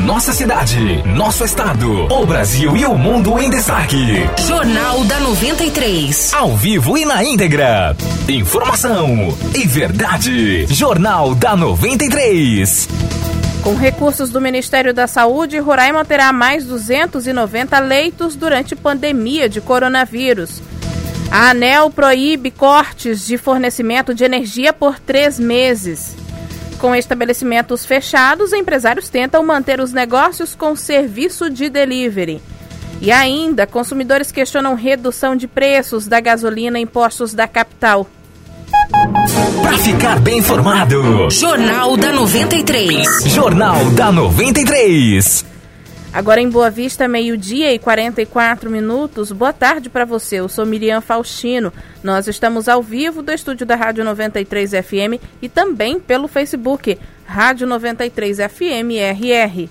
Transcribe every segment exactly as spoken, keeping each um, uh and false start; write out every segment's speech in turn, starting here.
Nossa cidade, nosso estado, o Brasil e o mundo em destaque. Jornal da noventa e três. Ao vivo e na íntegra. Informação e verdade. Jornal da noventa e três. Com recursos do Ministério da Saúde, Roraima terá mais duzentos e noventa leitos durante pandemia de coronavírus. A ANEEL proíbe cortes de fornecimento de energia por três meses. Com estabelecimentos fechados, empresários tentam manter os negócios com serviço de delivery. E ainda, consumidores questionam redução de preços da gasolina em postos da capital. Para ficar bem informado, Jornal da noventa e três. Jornal da noventa e três. Agora em Boa Vista, meio-dia e quarenta e quatro minutos. Boa tarde para você, eu sou Miriam Faustino. Nós estamos ao vivo do estúdio da Rádio noventa e três F M e também pelo Facebook, Rádio noventa e três F M R R.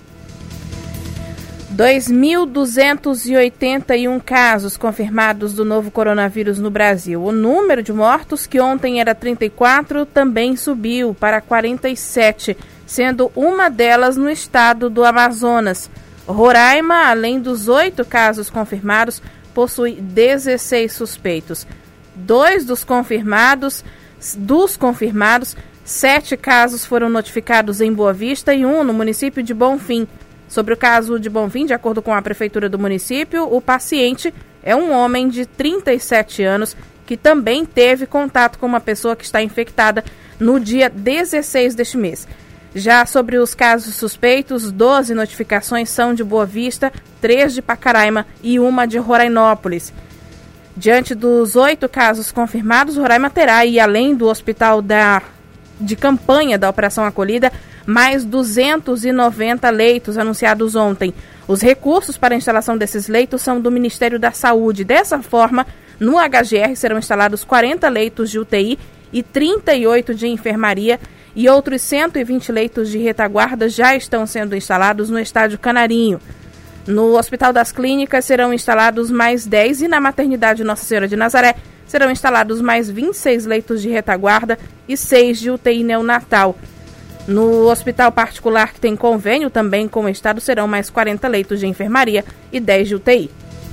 dois mil duzentos e oitenta e um casos confirmados do novo coronavírus no Brasil. O número de mortos, que ontem era trinta e quatro, também subiu para quarenta e sete, sendo uma delas no estado do Amazonas. Roraima, além dos oito casos confirmados, possui dezesseis suspeitos. Dois dos confirmados, dos confirmados, sete casos foram notificados em Boa Vista e um no município de Bonfim. Sobre o caso de Bonfim, de acordo com a prefeitura do município, o paciente é um homem de trinta e sete anos que também teve contato com uma pessoa que está infectada no dia dezesseis deste mês. Já sobre os casos suspeitos, doze notificações são de Boa Vista, três de Pacaraima e uma de Rorainópolis. Diante dos oito casos confirmados, Roraima terá, e além do hospital da, de campanha da Operação Acolhida, mais duzentos e noventa leitos anunciados ontem. Os recursos para a instalação desses leitos são do Ministério da Saúde. Dessa forma, no H G R serão instalados quarenta leitos de U T I e trinta e oito de enfermaria, e outros cento e vinte leitos de retaguarda já estão sendo instalados no Estádio Canarinho. No Hospital das Clínicas serão instalados mais dez e na Maternidade Nossa Senhora de Nazaré serão instalados mais vinte e seis leitos de retaguarda e seis de U T I neonatal. No hospital particular, que tem convênio também com o Estado, serão mais quarenta leitos de enfermaria e dez de U T I.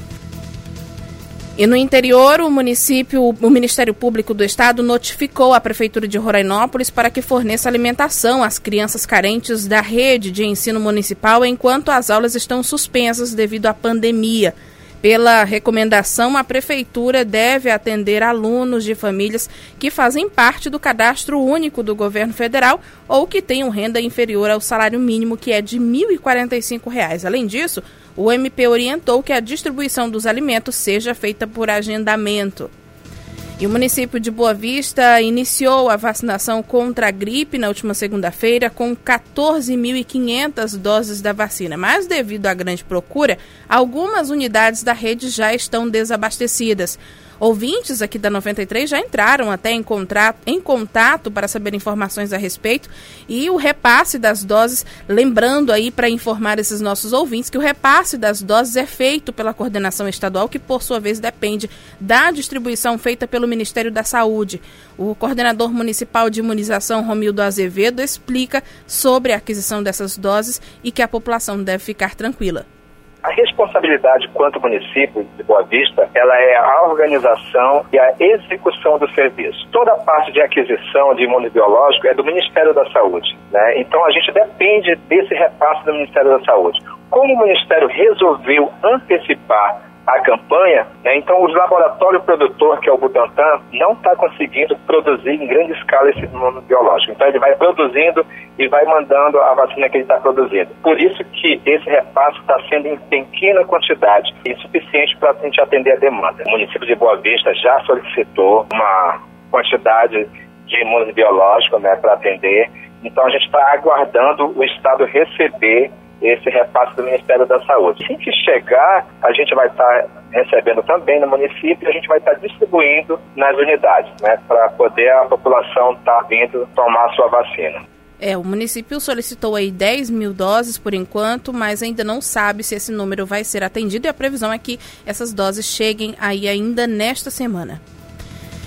E no interior, o município, o Ministério Público do Estado notificou a Prefeitura de Rorainópolis para que forneça alimentação às crianças carentes da rede de ensino municipal enquanto as aulas estão suspensas devido à pandemia. Pela recomendação, a Prefeitura deve atender alunos de famílias que fazem parte do cadastro único do governo federal ou que tenham renda inferior ao salário mínimo, que é de mil e quarenta e cinco reais. Além disso, o M P orientou que a distribuição dos alimentos seja feita por agendamento. E o município de Boa Vista iniciou a vacinação contra a gripe na última segunda-feira com quatorze mil e quinhentas doses da vacina. Mas devido à grande procura, algumas unidades da rede já estão desabastecidas. Ouvintes aqui da noventa e três já entraram até em, contrato, em contato para saber informações a respeito e o repasse das doses, lembrando aí para informar esses nossos ouvintes que o repasse das doses é feito pela coordenação estadual, que por sua vez depende da distribuição feita pelo Ministério da Saúde. O coordenador municipal de imunização, Romildo Azevedo, explica sobre a aquisição dessas doses e que a população deve ficar tranquila. A responsabilidade quanto município de Boa Vista, ela é a organização e a execução do serviço. Toda a parte de aquisição de imunobiológico é do Ministério da Saúde, né? Então a gente depende desse repasse do Ministério da Saúde. Como o Ministério resolveu antecipar a campanha, né, então o laboratório produtor, que é o Butantan, não está conseguindo produzir em grande escala esse imunobiológico. Então ele vai produzindo e vai mandando a vacina que ele está produzindo. Por isso que esse repasse está sendo em pequena quantidade e suficiente para a gente atender a demanda. O município de Boa Vista já solicitou uma quantidade de imunobiológico, né, para atender. Então a gente está aguardando o Estado receber esse repasse do Ministério da Saúde. Assim que chegar, a gente vai estar recebendo também no município e a gente vai estar distribuindo nas unidades, né, para poder a população estar vindo tomar a sua vacina. É, o município solicitou aí dez mil doses por enquanto, mas ainda não sabe se esse número vai ser atendido e a previsão é que essas doses cheguem aí ainda nesta semana.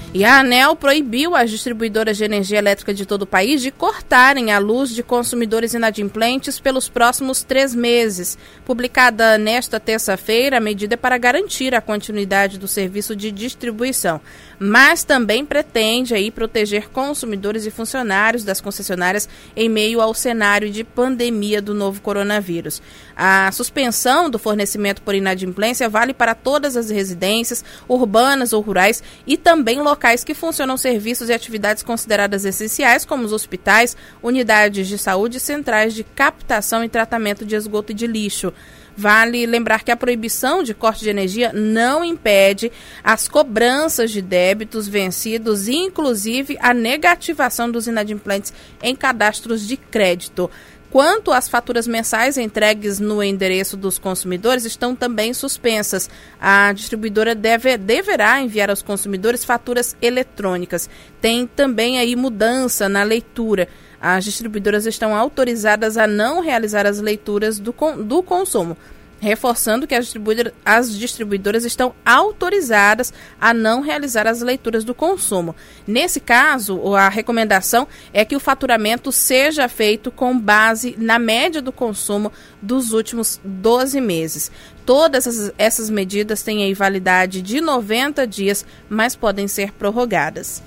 E a ANEEL proibiu as distribuidoras de energia elétrica de todo o país de cortarem a luz de consumidores inadimplentes pelos próximos três meses. Publicada nesta terça-feira, a medida é para garantir a continuidade do serviço de distribuição, mas também pretende aí proteger consumidores e funcionários das concessionárias em meio ao cenário de pandemia do novo coronavírus. A suspensão do fornecimento por inadimplência vale para todas as residências, urbanas ou rurais, e também locais que funcionam serviços e atividades consideradas essenciais, como os hospitais, unidades de saúde e centrais de captação e tratamento de esgoto e de lixo. Vale lembrar que a proibição de corte de energia não impede as cobranças de débitos vencidos e, inclusive, a negativação dos inadimplentes em cadastros de crédito. Quanto às faturas mensais entregues no endereço dos consumidores, estão também suspensas. A distribuidora deve, deverá enviar aos consumidores faturas eletrônicas. Tem também aí mudança na leitura. As distribuidoras estão autorizadas a não realizar as leituras do, do consumo, reforçando que as distribuidoras, as distribuidoras estão autorizadas a não realizar as leituras do consumo. Nesse caso, a recomendação é que o faturamento seja feito com base na média do consumo dos últimos doze meses. Todas essas, essas medidas têm aí validade de noventa dias, mas podem ser prorrogadas.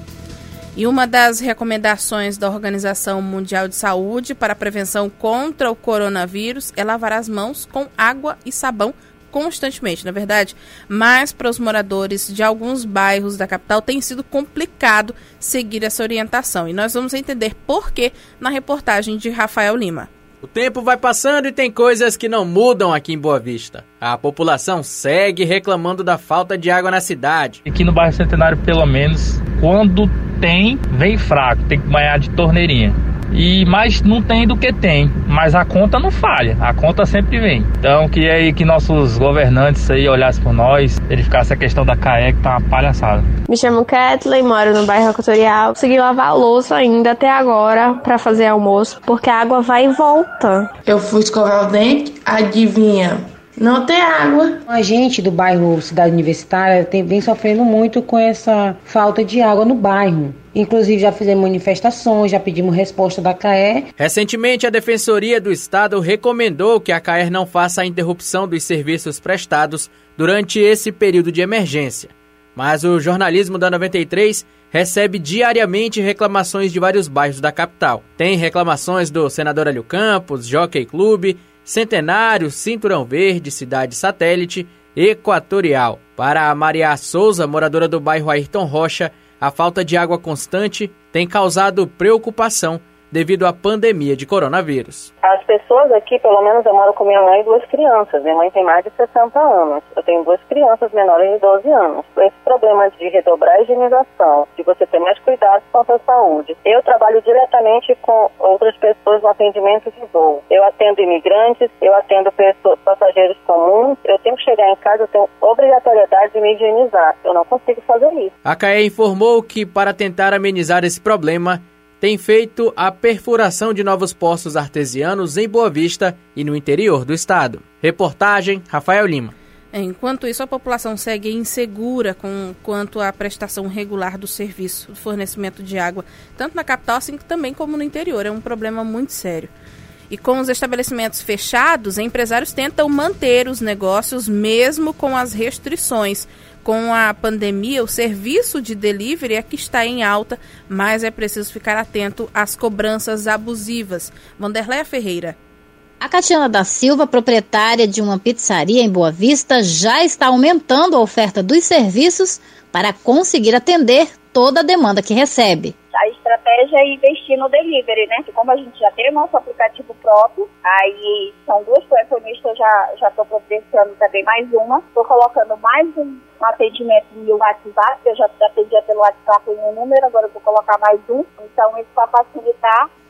E uma das recomendações da Organização Mundial de Saúde para a prevenção contra o coronavírus é lavar as mãos com água e sabão constantemente, na verdade. Mas para os moradores de alguns bairros da capital tem sido complicado seguir essa orientação. E nós vamos entender por quê na reportagem de Rafael Lima. O tempo vai passando e tem coisas que não mudam aqui em Boa Vista. A população segue reclamando da falta de água na cidade. Aqui no bairro Centenário, pelo menos, quando tem, vem fraco, tem que banhar de torneirinha. E, mas não tem do que tem, mas a conta não falha, a conta sempre vem. Então queria aí que nossos governantes aí olhassem por nós, verificassem a questão da C A E, que tá uma palhaçada. Me chamo Kathleen, moro no bairro Equatorial. Consegui lavar a louça ainda até agora para fazer almoço, porque a água vai e volta. Eu fui escovar o dente, adivinha? Não tem água. A gente do bairro Cidade Universitária tem, vem sofrendo muito com essa falta de água no bairro. Inclusive já fizemos manifestações, já pedimos resposta da C A E. Recentemente, a Defensoria do Estado recomendou que a C A E não faça a interrupção dos serviços prestados durante esse período de emergência. Mas o jornalismo da noventa e três recebe diariamente reclamações de vários bairros da capital. Tem reclamações do Senador Hélio Campos, Jockey Clube, Centenário, Cinturão Verde, Cidade Satélite, Equatorial. Para a Maria Souza, moradora do bairro Ayrton Rocha, a falta de água constante tem causado preocupação devido à pandemia de coronavírus. As pessoas aqui, pelo menos eu moro com minha mãe e duas crianças. Minha mãe tem mais de sessenta anos. Eu tenho duas crianças menores de doze anos. Esse problema de redobrar a higienização, de você ter mais cuidado com a sua saúde. Eu trabalho diretamente com outras pessoas no atendimento de voo. Eu atendo imigrantes, eu atendo pessoas, passageiros comuns. Eu tenho que chegar em casa, eu tenho obrigatoriedade de me higienizar. Eu não consigo fazer isso. A C A E informou que, para tentar amenizar esse problema, tem feito a perfuração de novos poços artesianos em Boa Vista e no interior do estado. Reportagem Rafael Lima. Enquanto isso, a população segue insegura com, quanto à prestação regular do serviço de fornecimento de água, tanto na capital assim também como no interior. É um problema muito sério. E com os estabelecimentos fechados, empresários tentam manter os negócios mesmo com as restrições. Com a pandemia, o serviço de delivery é que está em alta, mas é preciso ficar atento às cobranças abusivas. Vanderleia Ferreira. A Catiana da Silva, proprietária de uma pizzaria em Boa Vista, já está aumentando a oferta dos serviços para conseguir atender toda a demanda que recebe. A estratégia é investir no delivery, né? Como a gente já tem o nosso aplicativo próprio, aí são duas telefonistas, eu já já estou providenciando também mais uma. Estou colocando mais um atendimento no WhatsApp, eu já atendia pelo WhatsApp em um número, agora eu vou colocar mais um. Então, isso para facilitar.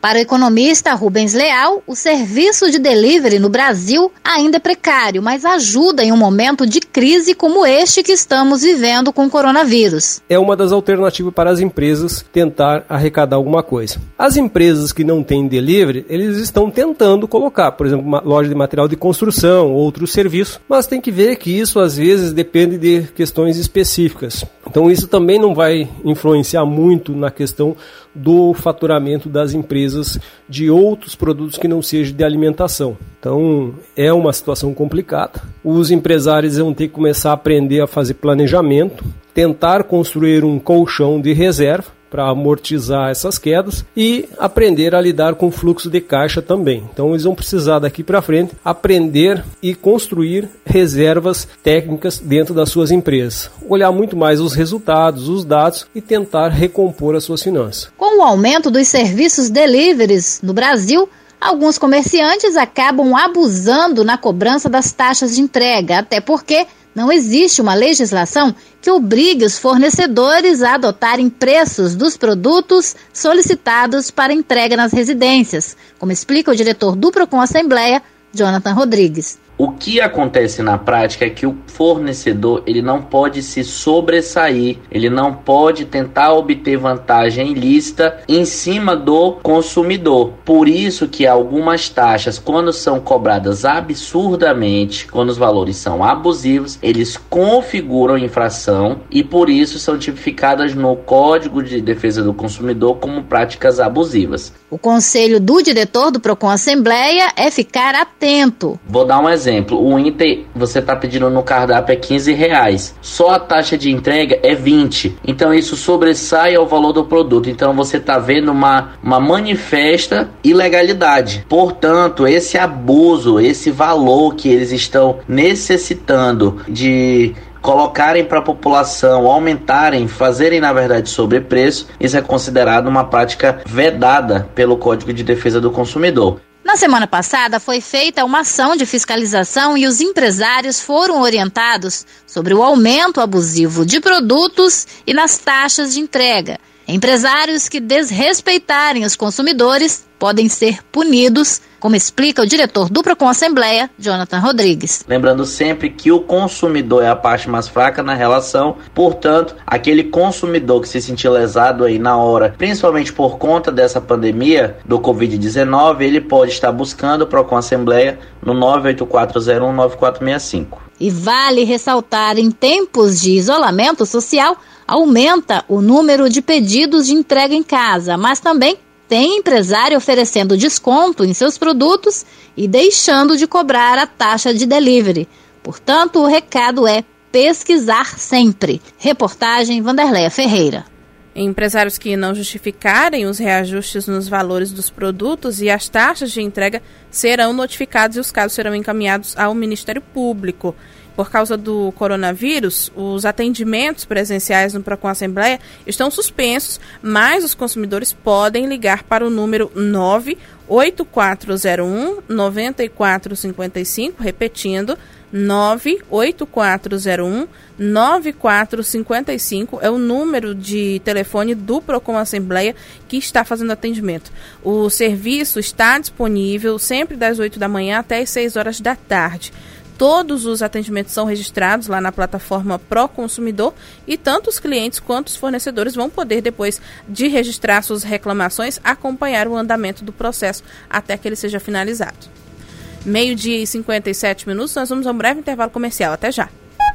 Para o economista Rubens Leal, o serviço de delivery no Brasil ainda é precário, mas ajuda em um momento de crise como este que estamos vivendo com o coronavírus. É uma das alternativas para as empresas tentar arrecadar alguma coisa. As empresas que não têm delivery, eles estão tentando colocar, por exemplo, uma loja de material de construção, outros serviços, mas tem que ver que isso às vezes depende de questões específicas. Então isso também não vai influenciar muito na questão do faturamento das empresas de outros produtos que não sejam de alimentação. Então é uma situação complicada. Os empresários vão ter que começar a aprender a fazer planejamento, tentar construir um colchão de reserva para amortizar essas quedas e aprender a lidar com o fluxo de caixa também. Então eles vão precisar daqui para frente aprender e construir reservas técnicas dentro das suas empresas. Olhar muito mais os resultados, os dados e tentar recompor as suas finanças. Com o aumento dos serviços deliveries no Brasil, alguns comerciantes acabam abusando na cobrança das taxas de entrega, até porque não existe uma legislação que obrigue os fornecedores a adotarem preços dos produtos solicitados para entrega nas residências, como explica o diretor do Procon Assembleia, Jonathan Rodrigues. O que acontece na prática é que o fornecedor ele não pode se sobressair, ele não pode tentar obter vantagem ilícita em cima do consumidor. Por isso que algumas taxas, quando são cobradas absurdamente, quando os valores são abusivos, eles configuram infração e por isso são tipificadas no Código de Defesa do Consumidor como práticas abusivas. O conselho do diretor do Procon Assembleia é ficar atento. Vou dar um exemplo. Exemplo, o Inter você está pedindo no cardápio é quinze reais, só a taxa de entrega é vinte, então isso sobressai ao valor do produto, então você está vendo uma, uma manifesta ilegalidade. Portanto, esse abuso, esse valor que eles estão necessitando de colocarem para a população, aumentarem, fazerem na verdade sobrepreço, isso é considerado uma prática vedada pelo Código de Defesa do Consumidor. Na semana passada foi feita uma ação de fiscalização e os empresários foram orientados sobre o aumento abusivo de produtos e nas taxas de entrega. Empresários que desrespeitarem os consumidores podem ser punidos, como explica o diretor do Procon Assembleia, Jonathan Rodrigues. Lembrando sempre que o consumidor é a parte mais fraca na relação, portanto, aquele consumidor que se sentir lesado aí na hora, principalmente por conta dessa pandemia do covid dezenove, ele pode estar buscando o Procon Assembleia no nove oito quatro zero um nove quatro seis cinco. E vale ressaltar, em tempos de isolamento social, aumenta o número de pedidos de entrega em casa, mas também tem empresário oferecendo desconto em seus produtos e deixando de cobrar a taxa de delivery. Portanto, o recado é pesquisar sempre. Reportagem Vanderleia Ferreira. Empresários que não justificarem os reajustes nos valores dos produtos e as taxas de entrega serão notificados e os casos serão encaminhados ao Ministério Público. Por causa do coronavírus, os atendimentos presenciais no Procon Assembleia estão suspensos, mas os consumidores podem ligar para o número nove oito quatro zero um nove quatro cinco cinco, repetindo, nove oito quatro zero um nove quatro cinco cinco é o número de telefone do Procon Assembleia que está fazendo atendimento. O serviço está disponível sempre das oito da manhã até as seis horas da tarde. Todos os atendimentos são registrados lá na plataforma Proconsumidor e tanto os clientes quanto os fornecedores vão poder, depois de registrar suas reclamações, acompanhar o andamento do processo até que ele seja finalizado. Meio-dia e cinquenta e sete minutos, nós vamos a um breve intervalo comercial. Até já.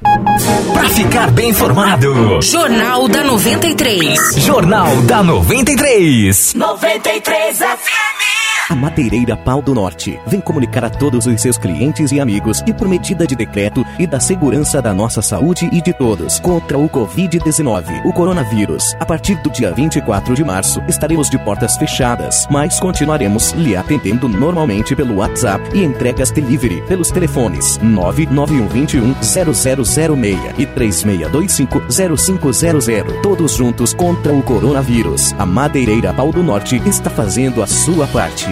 Para ficar bem informado, Jornal da noventa e três. Jornal da noventa e três. noventa e três F M. A Madeireira Pau do Norte vem comunicar a todos os seus clientes e amigos que, por medida de decreto e da segurança da nossa saúde e de todos, contra o covid dezenove, o coronavírus, a partir do dia vinte e quatro de março, estaremos de portas fechadas, mas continuaremos lhe atendendo normalmente pelo WhatsApp e entregas delivery pelos telefones nove nove um dois um zero zero zero seis e três seis dois cinco zero cinco zero zero. Todos juntos contra o coronavírus. A Madeireira Pau do Norte está fazendo a sua parte.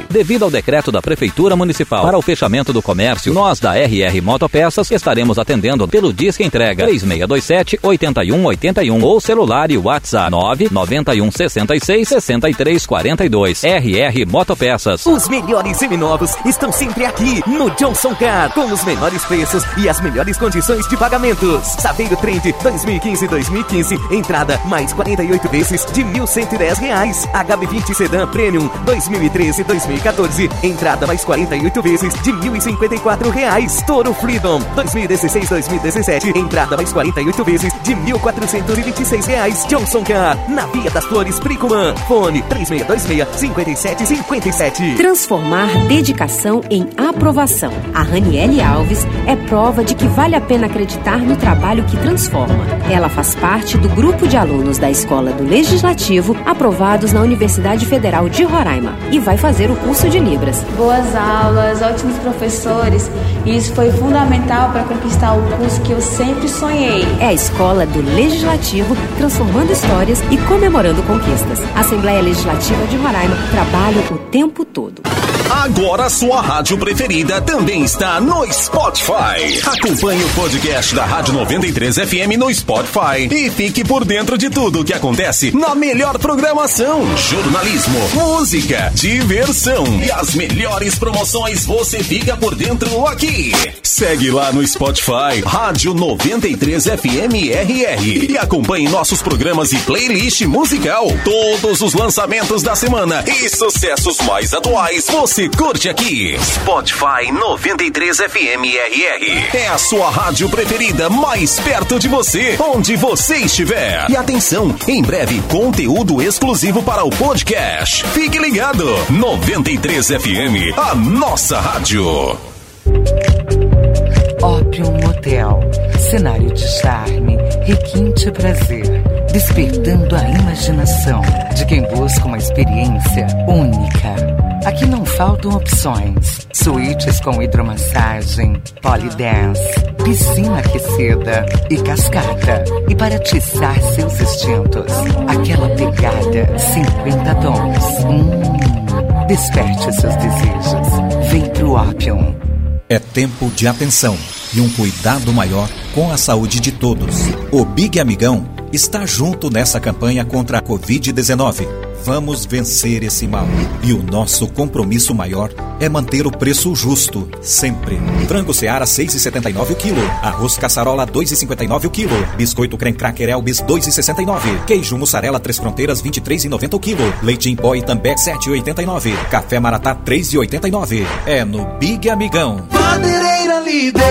devido ao decreto da Prefeitura Municipal. Para o fechamento do comércio, nós da R R Motopeças estaremos atendendo pelo Disque Entrega três seis dois sete, oito um oito um ou celular e WhatsApp nove nove um seis seis, seis três quatro dois. R R Motopeças. Os melhores seminovos estão sempre aqui no Johnson Car, com os menores preços e as melhores condições de pagamentos. Saveiro Trend dois mil e quinze dois mil e quinze, entrada mais quarenta e oito vezes de mil cento e dez reais. H B vinte Sedan Premium dois mil e treze dois mil e quatorze, entrada mais quarenta e oito vezes de mil e cinquenta e quatro reais. Toro Freedom dois mil e dezesseis dois mil e dezessete, entrada mais quarenta e oito vezes de mil quatrocentos e vinte e seis reais. Johnson Car, na Via das Flores, Pricuman. Fone três seis dois seis, cinco sete cinco sete. Transformar dedicação em aprovação. A Raniele Alves é prova de que vale a pena acreditar no trabalho que transforma. Ela faz parte do grupo de alunos da Escola do Legislativo aprovados na Universidade Federal de Roraima e vai fazer o curso de Libras. Boas aulas, ótimos professores, e isso foi fundamental para conquistar o curso que eu sempre sonhei. É a Escola do Legislativo transformando histórias e comemorando conquistas. Assembleia Legislativa de Roraima, trabalho o tempo todo. Agora a sua rádio preferida também está no Spotify. Acompanhe o podcast da Rádio noventa e três F M no Spotify e fique por dentro de tudo o que acontece na melhor programação, jornalismo, música, diversão e as melhores promoções você fica por dentro aqui. Segue lá no Spotify, Rádio noventa e três F M R R, e acompanhe nossos programas e playlist musical. Todos os lançamentos da semana e sucessos mais atuais você curte aqui. Spotify noventa e três F M R R. É a sua rádio preferida, mais perto de você, onde você estiver. E atenção, em breve, conteúdo exclusivo para o podcast. Fique ligado. noventa e três F M, a nossa rádio. Opium Motel. Cenário de charme, requinte e prazer, despertando a imaginação de quem busca uma experiência única. Aqui não faltam opções. Suítes com hidromassagem, polidense, piscina aquecida e cascata. E para atiçar seus instintos, aquela pegada cinquenta tons. Hum, desperte seus desejos. Vem pro Opium. É tempo de atenção e um cuidado maior com a saúde de todos. O Big Amigão está junto nessa campanha contra a covid dezenove. Vamos vencer esse mal. E o nosso compromisso maior é manter o preço justo, sempre. Frango Seara seis reais e setenta e nove centavos o quilo. Arroz Caçarola dois reais e cinquenta e nove centavos o quilo. Biscoito Creme Cracker Elbis dois reais e sessenta e nove centavos. Queijo Mussarela Três Fronteiras vinte e três reais e noventa centavos o quilo. Leite em pó Itambé sete reais e oitenta e nove centavos. Café Maratá três reais e oitenta e nove centavos. É no Big Amigão. Madeireira Líder.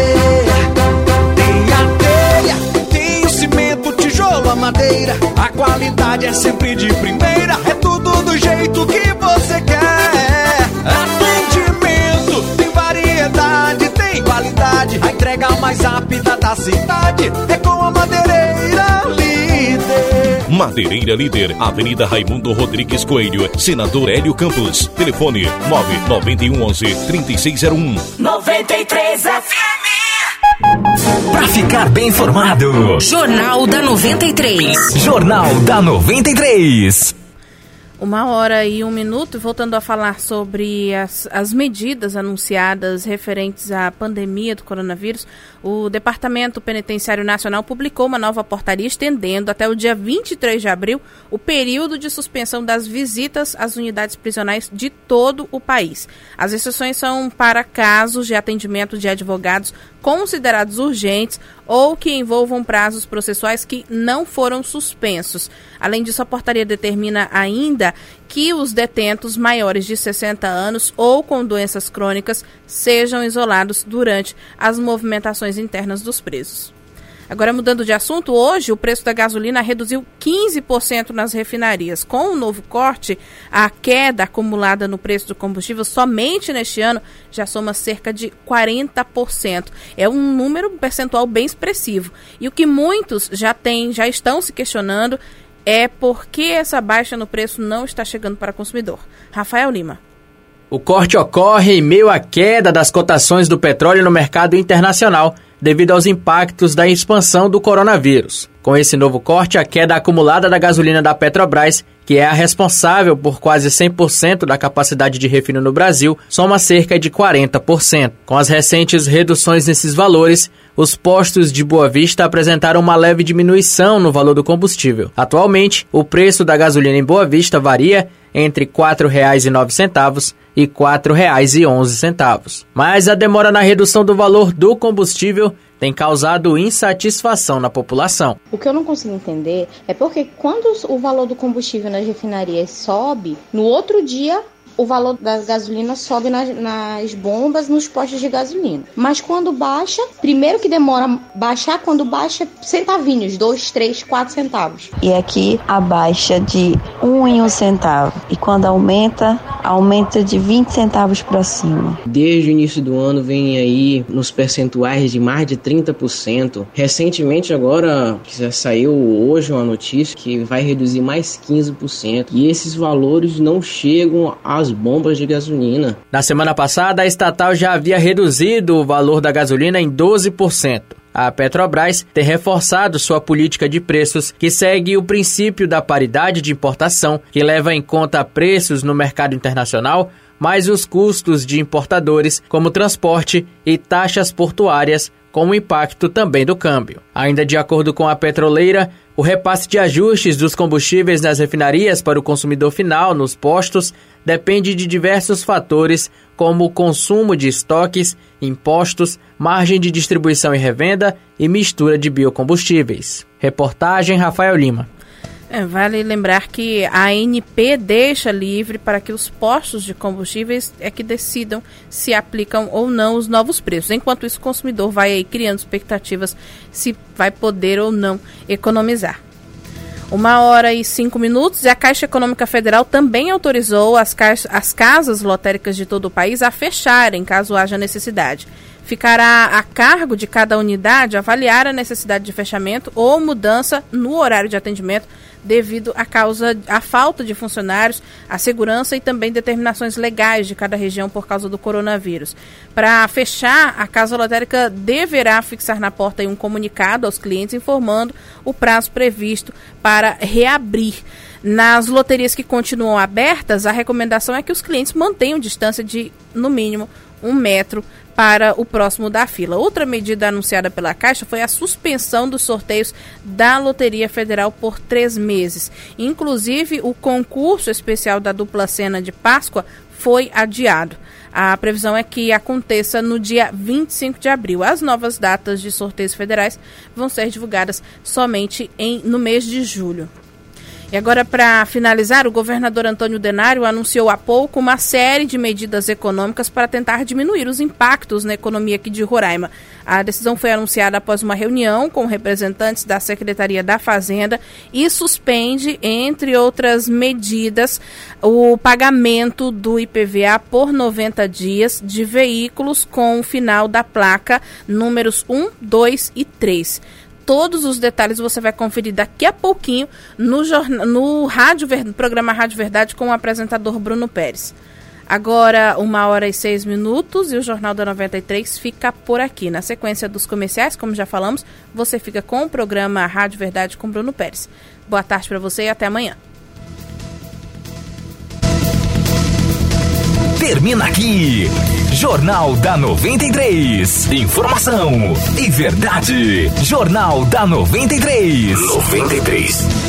Tem a telha, tem o cimento, tijolo, a madeira. A qualidade é sempre de primeira. É tudo do jeito que você quer. Atendimento, tem variedade, tem qualidade. A entrega mais rápida da cidade é com a Madeireira Líder. Madeireira Líder, Avenida Raimundo Rodrigues Coelho, Senador Hélio Campos. Telefone nove nove um um, três seis zero um. noventa e três F M. Pra ficar bem informado, Jornal da noventa e três. Jornal da noventa e três. Uma hora e um minuto, voltando a falar sobre as, as medidas anunciadas referentes à pandemia do coronavírus, o Departamento Penitenciário Nacional publicou uma nova portaria estendendo até o dia vinte e três de abril o período de suspensão das visitas às unidades prisionais de todo o país. As exceções são para casos de atendimento de advogados considerados urgentes ou que envolvam prazos processuais que não foram suspensos. Além disso, a portaria determina ainda que os detentos maiores de sessenta anos ou com doenças crônicas sejam isolados durante as movimentações internas dos presos. Agora, mudando de assunto, hoje o preço da gasolina reduziu quinze por cento nas refinarias. Com o novo corte, a queda acumulada no preço do combustível somente neste ano já soma cerca de quarenta por cento. É um número um percentual bem expressivo. E o que muitos já têm, já estão se questionando é por que essa baixa no preço não está chegando para o consumidor. Rafael Lima. O corte ocorre em meio à queda das cotações do petróleo no mercado internacional, devido aos impactos da expansão do coronavírus. Com esse novo corte, a queda acumulada da gasolina da Petrobras, que é a responsável por quase cem por cento da capacidade de refino no Brasil, soma cerca de quarenta por cento. Com as recentes reduções nesses valores, os postos de Boa Vista apresentaram uma leve diminuição no valor do combustível. Atualmente, o preço da gasolina em Boa Vista varia entre quatro reais e nove centavos e quatro reais e onze centavos. Mas a demora na redução do valor do combustível tem causado insatisfação na população. O que eu não consigo entender é porque quando o valor do combustível nas refinarias sobe, no outro dia o valor das gasolinas sobe nas, nas bombas, nos postos de gasolina. Mas quando baixa, primeiro que demora baixar, quando baixa, centavinhos, dois, três, quatro centavos. E aqui a baixa de um em um centavo. E quando aumenta, aumenta de vinte centavos para cima. Desde o início do ano vem aí nos percentuais de mais de trinta por cento. Recentemente agora, já saiu hoje uma notícia que vai reduzir mais quinze por cento. E esses valores não chegam às bombas de gasolina. Na semana passada, a estatal já havia reduzido o valor da gasolina em doze por cento. A Petrobras tem reforçado sua política de preços, que segue o princípio da paridade de importação, que leva em conta preços no mercado internacional, mais os custos de importadores, como transporte e taxas portuárias, com o impacto também do câmbio. Ainda de acordo com a petroleira, o repasse de ajustes dos combustíveis nas refinarias para o consumidor final nos postos depende de diversos fatores, como o consumo de estoques, impostos, margem de distribuição e revenda e mistura de biocombustíveis. Reportagem Rafael Lima. É, vale lembrar que a ANP deixa livre para que os postos de combustíveis é que decidam se aplicam ou não os novos preços. Enquanto isso, o consumidor vai aí criando expectativas se vai poder ou não economizar. Uma hora e cinco minutos e a Caixa Econômica Federal também autorizou as, ca- as casas lotéricas de todo o país a fecharem, caso haja necessidade. Ficará a cargo de cada unidade avaliar a necessidade de fechamento ou mudança no horário de atendimento devido à causa à falta de funcionários, à segurança e também determinações legais de cada região por causa do coronavírus. Para fechar, a Casa Lotérica deverá fixar na porta um comunicado aos clientes informando o prazo previsto para reabrir. Nas loterias que continuam abertas, a recomendação é que os clientes mantenham distância de, no mínimo, um metro para o próximo da fila. Outra medida anunciada pela Caixa foi a suspensão dos sorteios da Loteria Federal por três meses. Inclusive, o concurso especial da dupla cena de Páscoa foi adiado. A previsão é que aconteça no dia vinte e cinco de abril. As novas datas de sorteios federais vão ser divulgadas somente em, no mês de julho. E agora, para finalizar, o governador Antônio Denário anunciou há pouco uma série de medidas econômicas para tentar diminuir os impactos na economia aqui de Roraima. A decisão foi anunciada após uma reunião com representantes da Secretaria da Fazenda e suspende, entre outras medidas, o pagamento do I P V A por noventa dias de veículos com o final da placa números um, dois e três. Todos os detalhes você vai conferir daqui a pouquinho no, jornal, no rádio, programa Rádio Verdade com o apresentador Bruno Pérez. Agora, uma hora e seis minutos e o Jornal da noventa e três fica por aqui. Na sequência dos comerciais, como já falamos, você fica com o programa Rádio Verdade com Bruno Pérez. Boa tarde para você e até amanhã. Termina aqui, Jornal da noventa e três. Informação e verdade. Jornal da noventa e três. noventa e três.